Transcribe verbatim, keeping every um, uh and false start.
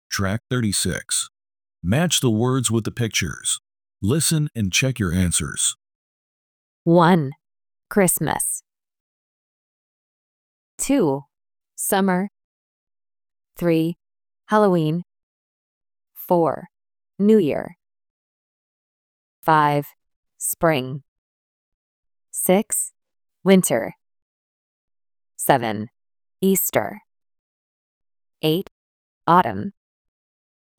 Track thirty-six. Match the words with the pictures. Listen and check your answers. one. Christmas. two. Summer. three. Halloween. four. New Year. five. Spring. six. Winter. seven. Easter. eight. Autumn.